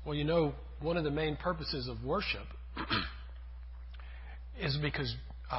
Well, you know, one of the main purposes of worship is because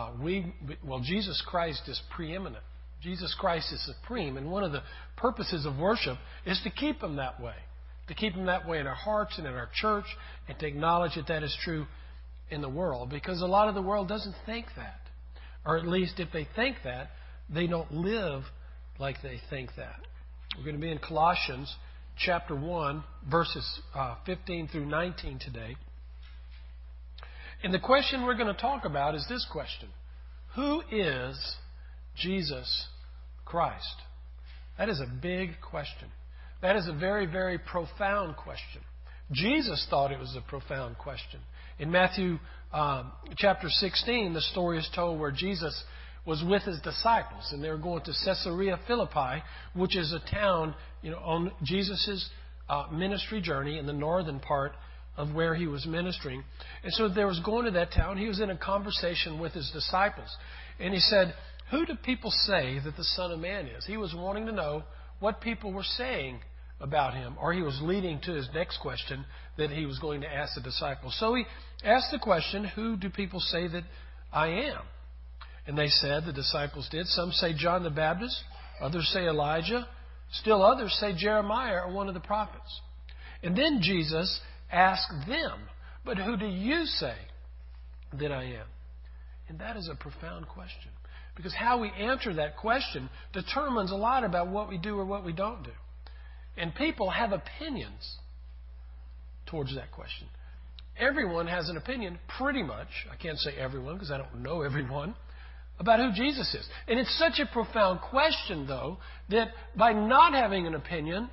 Jesus Christ is preeminent. Jesus Christ is supreme. And one of the purposes of worship is to keep Him that way. To keep Him that way in our hearts and in our church, and to acknowledge that that is true in the world. Because a lot of the world doesn't think that. Or at least if they think that, they don't live like they think that. We're going to be in Colossians chapter 1, verses 15 through 19 today. And the question we're going to talk about is this question: who is Jesus Christ? That is a big question. That is a very, very profound question. Jesus thought it was a profound question. In Matthew chapter 16, the story is told where Jesus was with His disciples, and they were going to Caesarea Philippi, which is a town, on Jesus' ministry journey in the northern part of where He was ministering. And so they was going to that town. He was in a conversation with His disciples, and He said, "Who do people say that the Son of Man is?" He was wanting to know what people were saying about Him, or He was leading to His next question that He was going to ask the disciples. So He asked the question, "Who do people say that I am?" And they said, the disciples did, some say John the Baptist, others say Elijah, still others say Jeremiah or one of the prophets. And then Jesus asked them, "But who do you say that I am?" And that is a profound question, because how we answer that question determines a lot about what we do or what we don't do. And people have opinions towards that question. Everyone has an opinion, pretty much. I can't say everyone because I don't know everyone, about who Jesus is. And it's such a profound question, though, that by not having an opinion,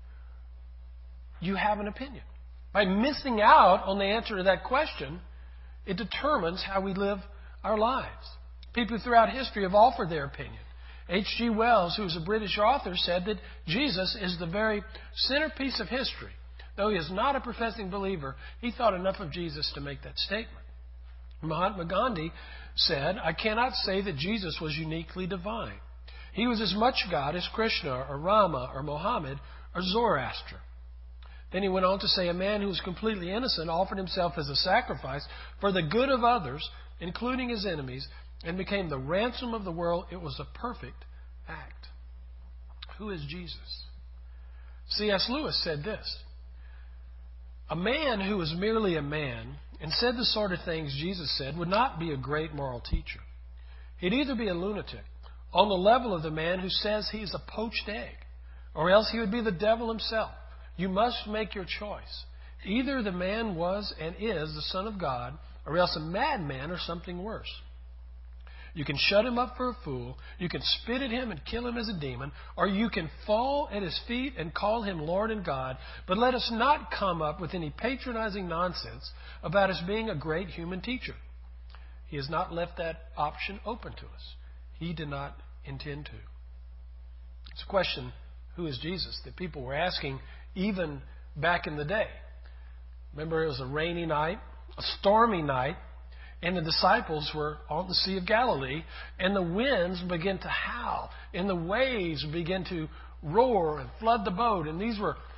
you have an opinion. By missing out on the answer to that question, it determines how we live our lives. People throughout history have offered their opinion. H.G. Wells, who was a British author, said that Jesus is the very centerpiece of history. Though he is not a professing believer, he thought enough of Jesus to make that statement. Mahatma Gandhi said, "I cannot say that Jesus was uniquely divine. He was as much God as Krishna or Rama or Mohammed or Zoroaster." Then he went on to say, "A man who was completely innocent offered himself as a sacrifice for the good of others, including his enemies, and became the ransom of the world. It was a perfect act." Who is Jesus? C.S. Lewis said this: "A man who was merely a man and said the sort of things Jesus said would not be a great moral teacher. He'd either be a lunatic, on the level of the man who says he's a poached egg, or else he would be the devil himself. You must make your choice. Either the man was and is the Son of God, or else a madman or something worse. You can shut him up for a fool, you can spit at him and kill him as a demon, or you can fall at his feet and call him Lord and God, but let us not come up with any patronizing nonsense about his being a great human teacher. He has not left that option open to us. He did not intend to." It's a question, who is Jesus, that people were asking even back in the day. Remember, it was a rainy night, a stormy night, and the disciples were on the Sea of Galilee, and the winds began to howl, and the waves began to roar and flood the boat. And these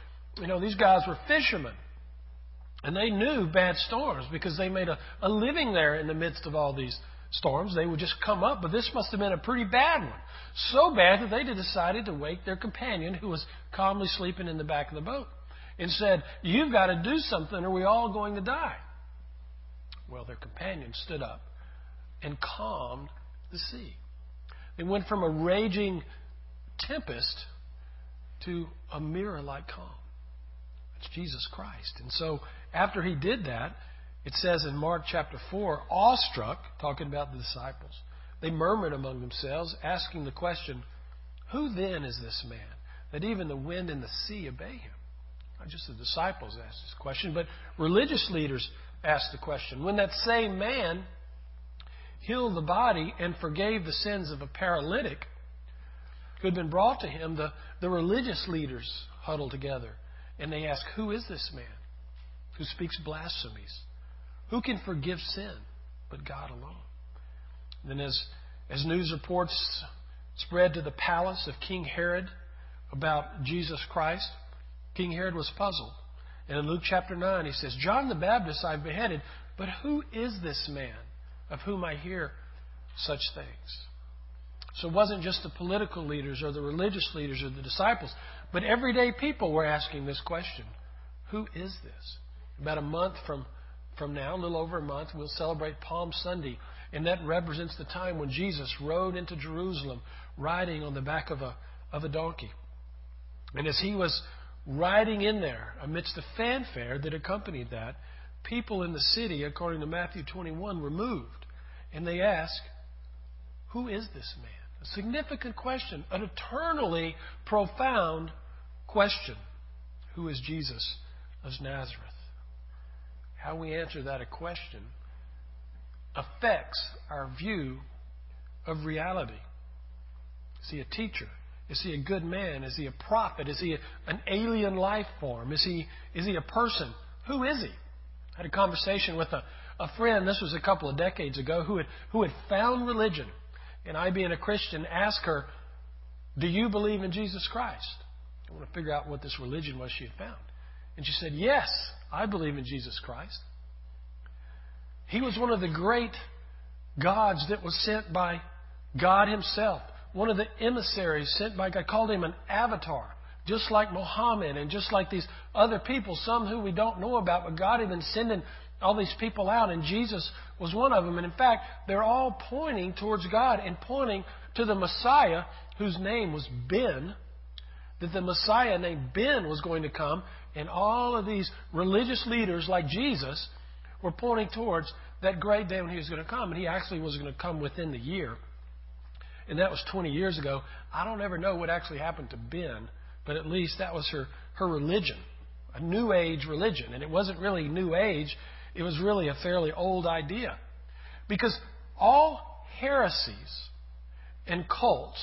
guys were fishermen, and they knew bad storms because they made a living there in the midst of all these storms. They would just come up, but this must have been a pretty bad one. So bad that they decided to wake their companion, who was calmly sleeping in the back of the boat, and said, "You've got to do something or we're all going to die." Well, their companion stood up and calmed the sea. They went from a raging tempest to a mirror-like calm. It's Jesus Christ. And so after he did that, it says in Mark chapter 4, awestruck, talking about the disciples, they murmured among themselves, asking the question, "Who then is this man, that even the wind and the sea obey him?" Not just the disciples asked this question, but religious leaders asked the question. When that same man healed the body and forgave the sins of a paralytic who had been brought to him, the religious leaders huddled together and they asked, "Who is this man who speaks blasphemies? Who can forgive sin but God alone?" And then as news reports spread to the palace of King Herod about Jesus Christ, King Herod was puzzled. And in Luke chapter 9, he says, John the Baptist I've beheaded, but who is this man of whom I hear such things? So it wasn't just the political leaders or the religious leaders or the disciples, but everyday people were asking this question. Who is this? About a month from now, a little over a month, we'll celebrate Palm Sunday. And that represents the time when Jesus rode into Jerusalem riding on the back of a donkey. And as he was riding in there, amidst the fanfare that accompanied that, people in the city, according to Matthew 21, were moved. And they asked, who is this man? A significant question, an eternally profound question. Who is Jesus of Nazareth? How we answer that question affects our view of reality. Is he a teacher? Is he a good man? Is he a prophet? Is he an alien life form? Is he a person? Who is he? I had a conversation with a friend, this was a couple of decades ago, who had found religion. And I, being a Christian, asked her, do you believe in Jesus Christ? I want to figure out what this religion was she had found. And she said, yes, I believe in Jesus Christ. He was one of the great gods that was sent by God himself. One of the emissaries sent by God. Called him an avatar. Just like Muhammad and just like these other people, some who we don't know about, but God had been sending all these people out, and Jesus was one of them. And in fact, they're all pointing towards God and pointing to the Messiah, whose name was Ben, that the Messiah named Ben was going to come, and all of these religious leaders like Jesus were pointing towards that great day when he was going to come. And he actually was going to come within the year. And that was 20 years ago. I don't ever know what actually happened to Ben, but at least that was her religion, a New Age religion. And it wasn't really New Age. It was really a fairly old idea. Because all heresies and cults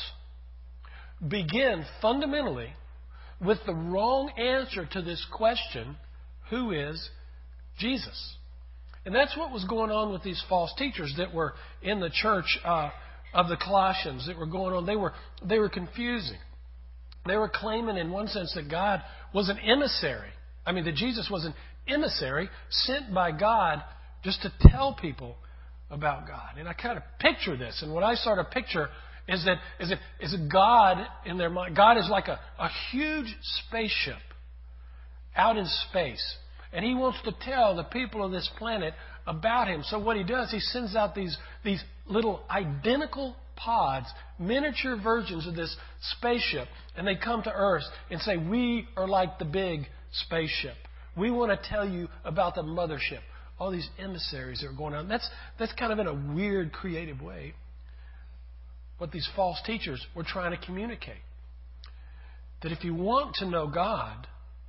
begin fundamentally with the wrong answer to this question, who is Jesus? And that's what was going on with these false teachers that were in the church of the Colossians that were going on. They were confusing. They were claiming in one sense that God was an emissary. I mean, that Jesus was an emissary sent by God just to tell people about God. And I kind of picture this. And what I sort of picture is that God in their mind, God is like a huge spaceship out in space. And he wants to tell the people of this planet about him. So what he does, he sends out these little identical pods, miniature versions of this spaceship. And they come to Earth and say, we are like the big spaceship. We want to tell you about the mothership. All these emissaries that are going on. That's kind of in a weird, creative way what these false teachers were trying to communicate. That if you want to know God,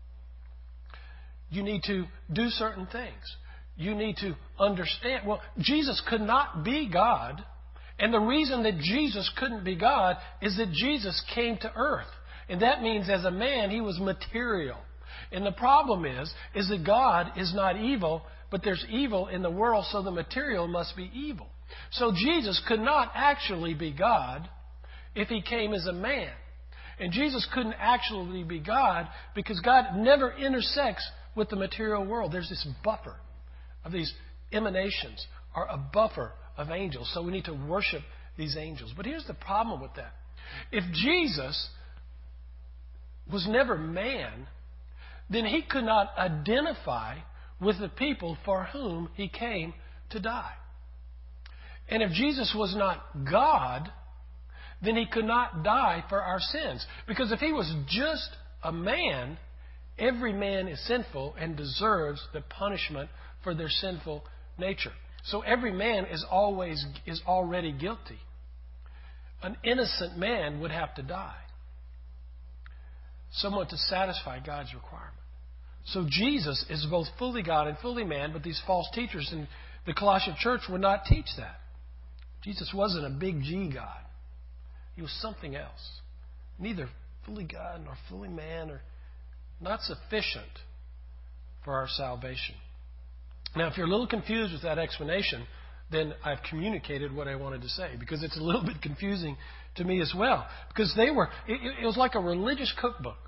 you need to do certain things. You need to understand. Well, Jesus could not be God. And the reason that Jesus couldn't be God is that Jesus came to earth. And that means as a man, he was material. And the problem is that God is not evil, but there's evil in the world, so the material must be evil. So Jesus could not actually be God if he came as a man. And Jesus couldn't actually be God because God never intersects with the material world. There's this buffer of these emanations, or a buffer of angels. So we need to worship these angels. But here's the problem with that. If Jesus was never man, then he could not identify with the people for whom he came to die. And if Jesus was not God, then he could not die for our sins. Because if he was just a man, every man is sinful and deserves the punishment for their sinful nature. So every man is already guilty. An innocent man would have to die. Someone to satisfy God's requirement. So Jesus is both fully God and fully man, but these false teachers in the Colossian church would not teach that. Jesus wasn't a big G God. He was something else. Neither fully God nor fully man, or not sufficient for our salvation. Now, if you're a little confused with that explanation, then I've communicated what I wanted to say, because it's a little bit confusing to me as well. Because it was like a religious cookbook.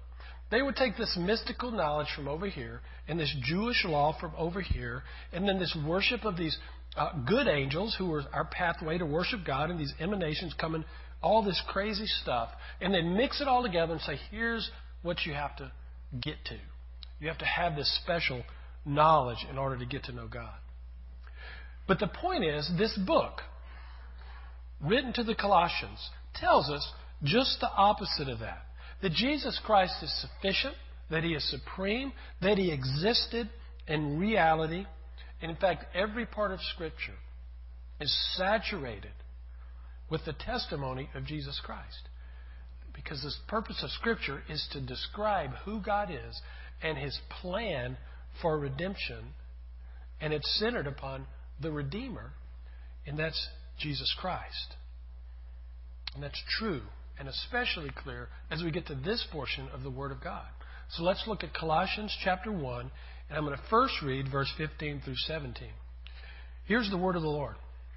They would take this mystical knowledge from over here and this Jewish law from over here and then this worship of these good angels who were our pathway to worship God and these emanations coming, all this crazy stuff, and then mix it all together and say, here's what you have to get to. You have to have this special knowledge in order to get to know God. But the point is, this book, written to the Colossians, tells us just the opposite of that. That Jesus Christ is sufficient, that He is supreme, that He existed in reality. And in fact, every part of Scripture is saturated with the testimony of Jesus Christ. Because the purpose of Scripture is to describe who God is and His plan for redemption. And it's centered upon the Redeemer, and that's Jesus Christ. And that's true and especially clear as we get to this portion of the Word of God. So let's look at Colossians chapter 1, and I'm going to first read verse 15 through 17. Here's the Word of the Lord.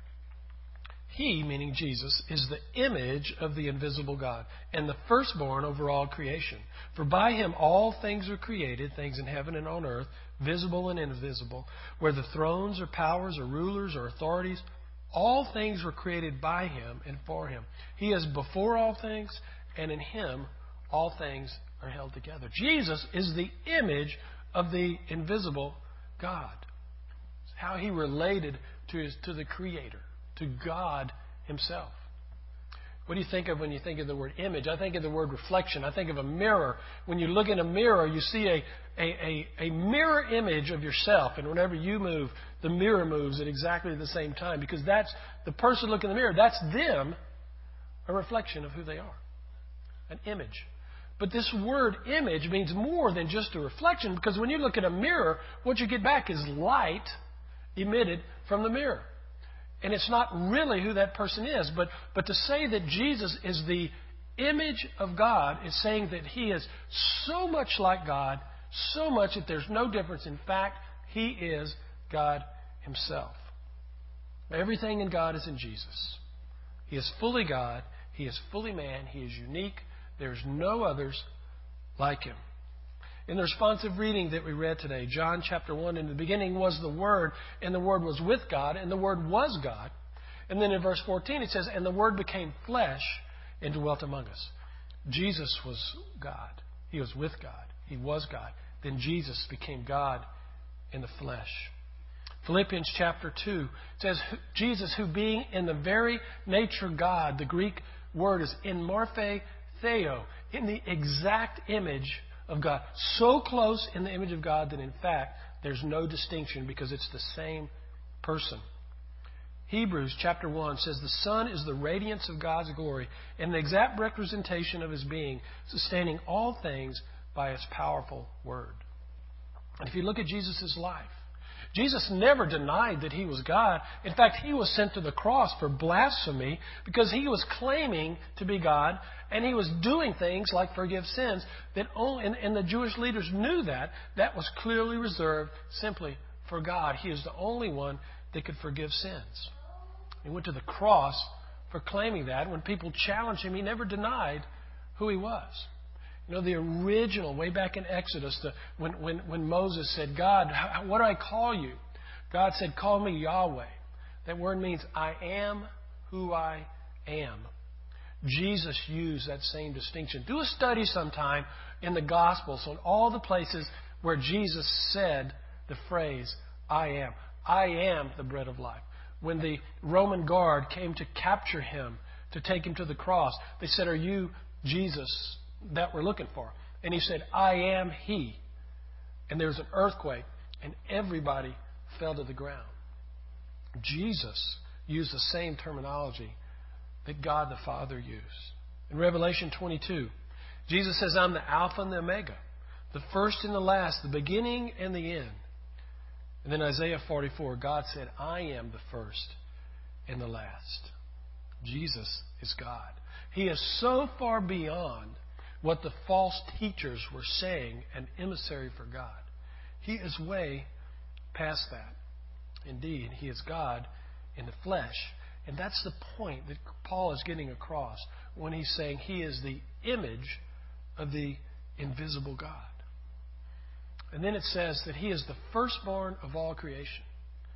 He, meaning Jesus, is the image of the invisible God and the firstborn over all creation. For by Him all things are created, things in heaven and on earth, visible and invisible, whether thrones or powers or rulers or authorities. All things were created by Him and for Him. He is before all things, and in Him all things are held together. Jesus is the image of the invisible God. It's how He related to the Creator, to God Himself. What do you think of when you think of the word image? I think of the word reflection. I think of a mirror. When you look in a mirror, you see a mirror image of yourself. And whenever you move, the mirror moves at exactly the same time. Because that's the person looking in the mirror. That's them, a reflection of who they are. An image. But this word image means more than just a reflection. Because when you look at a mirror, what you get back is light emitted from the mirror. And it's not really who that person is. But to say that Jesus is the image of God is saying that He is so much like God, so much that there's no difference. In fact, He is God Himself. Everything in God is in Jesus. He is fully God. He is fully man. He is unique. There's no others like Him. In the responsive reading that we read today, John chapter 1, in the beginning was the Word, and the Word was with God, and the Word was God. And then in verse 14 it says, and the Word became flesh and dwelt among us. Jesus was God. He was with God. He was God. Then Jesus became God in the flesh. Philippians chapter 2 says, Jesus, who being in the very nature God, the Greek word is in morphe theo, in the exact image of God. So close in the image of God that in fact there's no distinction because it's the same person. Hebrews chapter 1 says the Son is the radiance of God's glory and the exact representation of His being, sustaining all things by His powerful word. And if you look at Jesus' life, Jesus never denied that He was God. In fact, He was sent to the cross for blasphemy because He was claiming to be God and He was doing things like forgive sins that only, and the Jewish leaders knew that was clearly reserved simply for God. He is the only one that could forgive sins. He went to the cross for claiming that. When people challenged Him, He never denied who He was. You know, the original, way back in Exodus, when Moses said, God, what do I call you? God said, call me Yahweh. That word means I am who I am. Jesus used that same distinction. Do a study sometime in the Gospels on all the places where Jesus said the phrase, I am. I am the bread of life. When the Roman guard came to capture Him, to take Him to the cross, they said, are you Jesus that we're looking for? And He said, I am He. And there was an earthquake, and everybody fell to the ground. Jesus used the same terminology that God the Father used. In Revelation 22, Jesus says, I'm the Alpha and the Omega, the first and the last, the beginning and the end. And then Isaiah 44, God said, I am the first and the last. Jesus is God. He is so far beyond what the false teachers were saying, an emissary for God. He is way past that. Indeed, He is God in the flesh. And that's the point that Paul is getting across when he's saying He is the image of the invisible God. And then it says that He is the firstborn of all creation.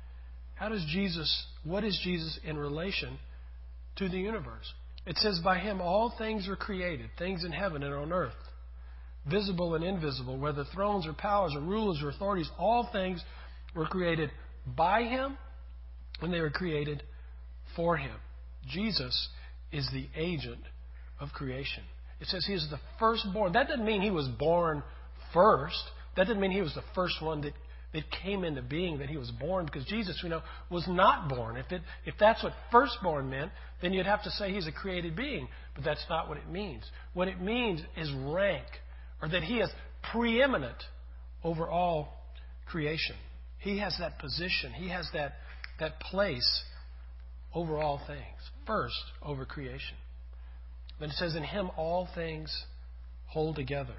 What is Jesus in relation to the universe? It says, by Him all things are created, things in heaven and on earth, visible and invisible, whether thrones or powers or rulers or authorities, all things were created by Him, and they were created for Him. Jesus is the agent of creation. It says He is the firstborn. That doesn't mean He was born first. That doesn't mean He was the first one that came into being, that He was born, because Jesus, we know, was not born. If that's what firstborn meant, then you'd have to say He's a created being. But that's not what it means. What it means is rank, or that He is preeminent over all creation. He has that position. He has that place over all things. First, over creation. Then it says, in Him all things hold together.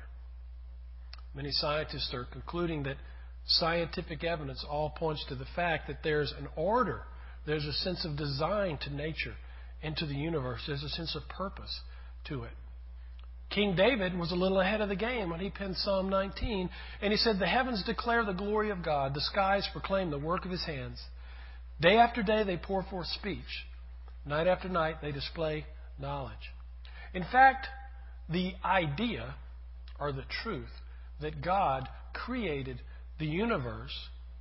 Many scientists are concluding that scientific evidence all points to the fact that there's an order. There's a sense of design to nature and to the universe. There's a sense of purpose to it. King David was a little ahead of the game when he penned Psalm 19, and he said, the heavens declare the glory of God, the skies proclaim the work of His hands. Day after day they pour forth speech. Night after night they display knowledge. In fact, the idea, or the truth, that God created the universe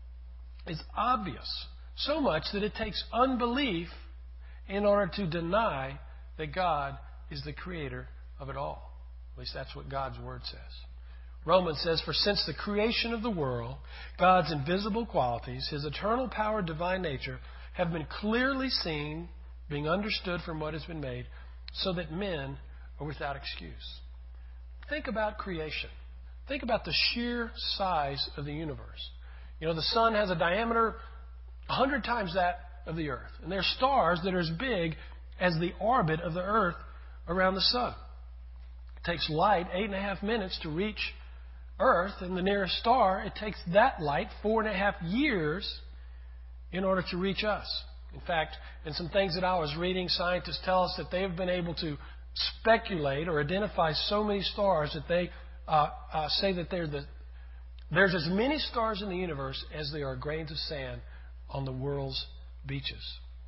is obvious, so much that it takes unbelief in order to deny that God is the creator of it all. At least that's what God's Word says. Romans says, for since the creation of the world, God's invisible qualities, His eternal power, divine nature, have been clearly seen, being understood from what has been made, so that men are without excuse. Think about creation. Think about the sheer size of the universe. You know, the sun has a diameter 100 times that of the earth. And there are stars that are as big as the orbit of the earth around the sun. It takes light 8.5 minutes to reach Earth, and the nearest star, it takes that light 4.5 years in order to reach us. In fact, in some things that I was reading, scientists tell us that they have been able to speculate or identify so many stars that they say that there's as many stars in the universe as there are grains of sand on the world's beaches.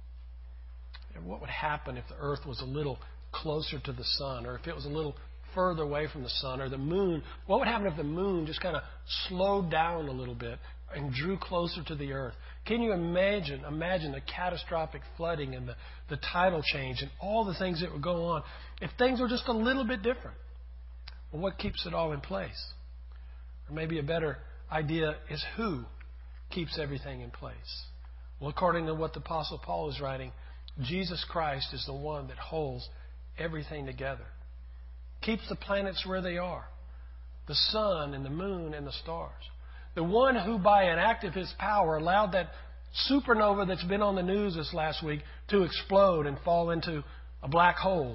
And what would happen if the Earth was a little closer to the sun, or if it was a little further away from the sun, or the moon? What would happen if the moon just kind of slowed down a little bit and drew closer to the earth? Can you imagine the catastrophic flooding and the tidal change and all the things that would go on if things were just a little bit different? Well, what keeps it all in place? Or maybe a better idea is who keeps everything in place. Well, according to what the Apostle Paul is writing, Jesus Christ is the one that holds everything together. Keeps the planets where they are, the sun and the moon and the stars. The one who, by an act of His power, allowed that supernova that's been on the news this last week to explode and fall into a black hole.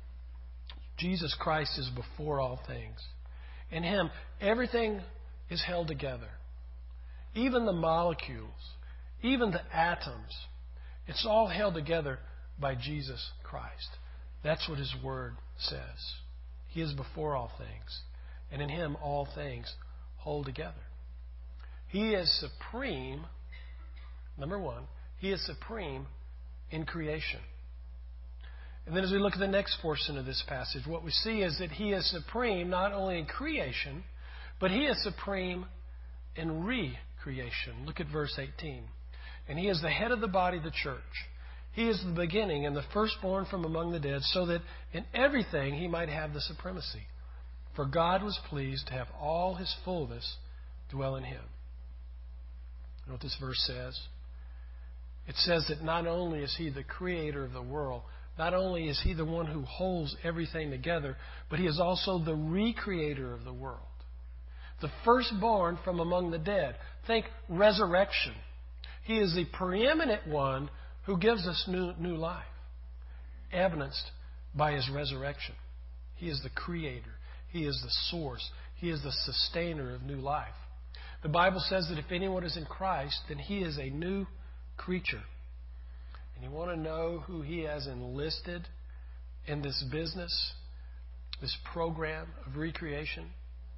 Jesus Christ is before all things. In Him, everything is held together. Even the molecules, even the atoms, it's all held together by Jesus Christ. That's what His Word says. He is before all things, and in Him all things hold together. He is supreme. Number one, He is supreme in creation. And then as we look at the next portion of this passage, what we see is that He is supreme not only in creation, but He is supreme in recreation. Look at verse 18. And He is the head of the body, the church. He is the beginning and the firstborn from among the dead, so that in everything He might have the supremacy. For God was pleased to have all His fullness dwell in Him. You know what this verse says? It says that not only is He the creator of the world, not only is He the one who holds everything together, but He is also the recreator of the world. The firstborn from among the dead. Think resurrection. He is the preeminent one who gives us new life, evidenced by His resurrection. He is the creator. He is the source. He is the sustainer of new life. The Bible says that if anyone is in Christ, then he is a new creature. And you want to know who He has enlisted in this business, this program of recreation?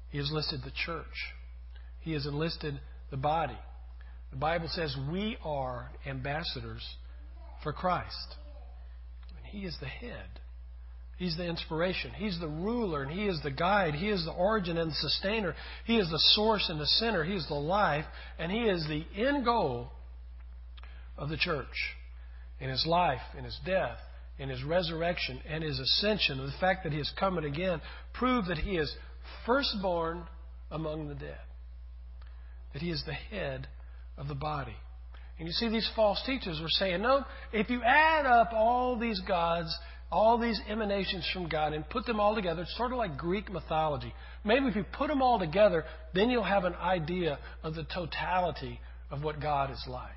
He has listed the church. He has enlisted the body. The Bible says we are ambassadors for Christ. And He is the head. He's the inspiration. He's the ruler and He is the guide. He is the origin and the sustainer. He is the source and the center. He is the life. And He is the end goal of the church. In His life, in His death, in His resurrection, and His ascension, the fact that He is coming again, prove that He is firstborn among the dead. That He is the head of the body. And you see, these false teachers were saying, no, if you add up all these gods, all these emanations from God and put them all together, it's sort of like Greek mythology. Maybe if you put them all together, then you'll have an idea of the totality of what God is like.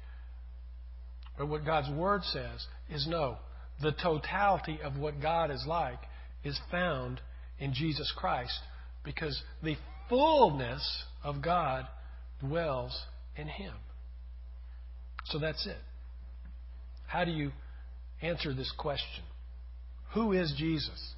But what God's Word says is no. The totality of what God is like is found in Jesus Christ, because the fullness of God dwells in Him. So that's it. How do you answer this question? Who is Jesus?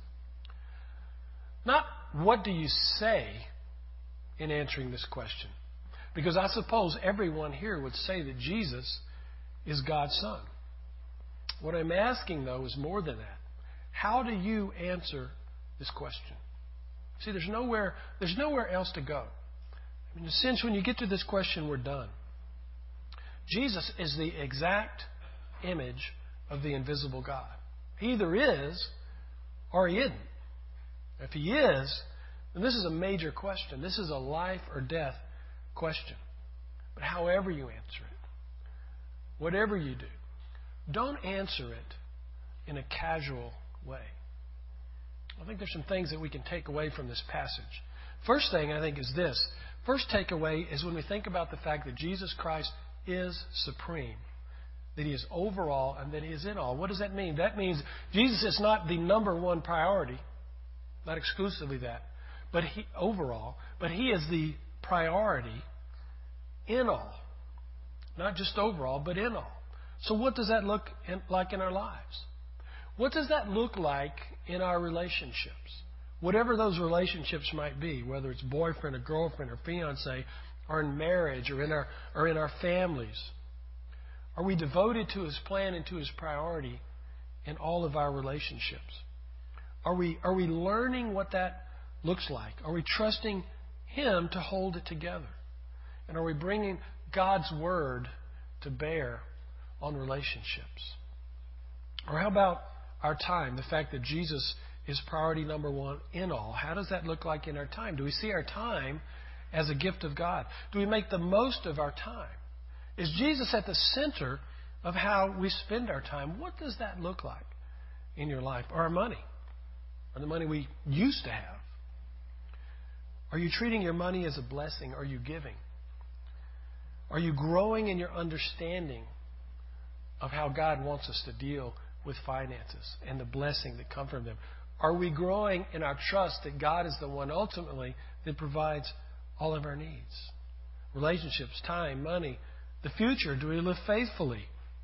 Not what do you say in answering this question. Because I suppose everyone here would say that Jesus is God's Son. What I'm asking, though, is more than that. How do you answer this question? See, there's nowhere else to go. In a sense, when you get to this question, we're done. Jesus is the exact image of the invisible God. He either is or He isn't. If He is, then this is a major question. This is a life or death question. But however you answer it, whatever you do, don't answer it in a casual way. I think there's some things that we can take away from this passage. First thing, I think, is this. First takeaway is when we think about the fact that Jesus Christ is supreme, that He is over all and that He is in all. What does that mean? That means Jesus is not the number one priority, not exclusively that, but He overall, but He is the priority in all. Not just overall, but in all. So what does that look like in our lives? What does that look like in our relationships? Whatever those relationships might be, whether it's boyfriend or girlfriend or fiancé, or in marriage or in our families. Are we devoted to His plan and to His priority in all of our relationships? Are we learning what that looks like? Are we trusting Him to hold it together? And are we bringing God's Word to bear on relationships? Or how about our time? The fact that Jesus is priority number one in all. How does that look like in our time? Do we see our time as a gift of God? Do we make the most of our time? Is Jesus at the center of how we spend our time? What does that look like in your life? Or our money? Or the money we used to have? Are you treating your money as a blessing? Are you giving? Are you growing in your understanding of how God wants us to deal with finances and the blessing that come from them? Are we growing in our trust that God is the one ultimately that provides all of our needs? Relationships, time, money, the future. Do we live faithfully?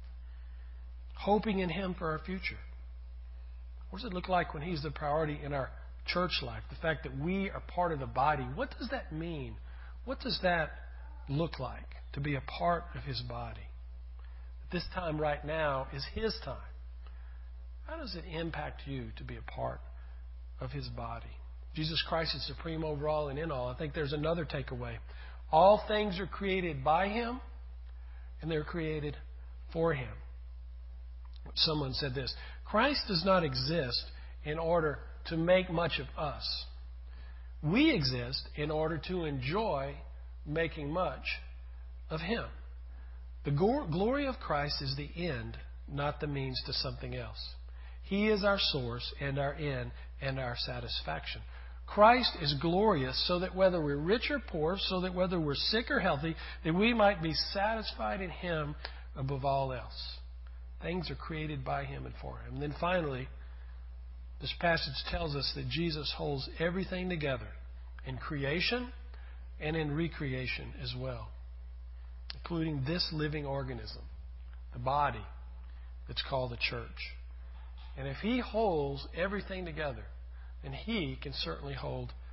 Hoping in Him for our future. What does it look like when He's the priority in our church life? The fact that we are part of the body. What does that mean? What does that look like to be a part of His body? This time right now is His time. How does it impact you to be a part of His body? Jesus Christ is supreme over all and in all. I think there's another takeaway. All things are created by Him, and they're created for Him. Someone said this: Christ does not exist in order to make much of us. We exist in order to enjoy making much of Him. The glory of Christ is the end, not the means to something else. He is our source and our end and our satisfaction. Christ is glorious so that whether we're rich or poor, so that whether we're sick or healthy, that we might be satisfied in Him above all else. Things are created by Him and for Him. And then finally, this passage tells us that Jesus holds everything together in creation and in recreation as well, including this living organism, the body that's called the church. And if He holds everything together, then He can certainly hold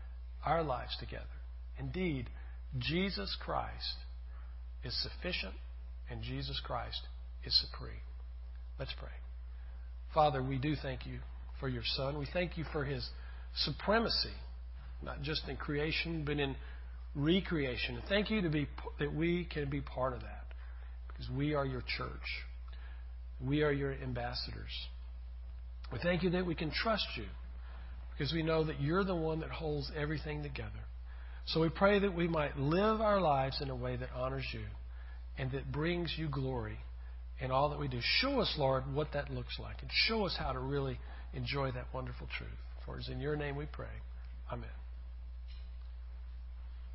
our lives together. Indeed, Jesus Christ is sufficient and Jesus Christ is supreme. Let's pray. Father, we do thank you for your Son. We thank you for his supremacy, not just in creation, but in recreation. And thank you that we can be part of that because we are your church. We are your ambassadors. We thank you that we can trust you because we know that you're the one that holds everything together. So we pray that we might live our lives in a way that honors you and that brings you glory in all that we do. Show us, Lord, what that looks like and show us how to really enjoy that wonderful truth. For it's in your name we pray. Amen.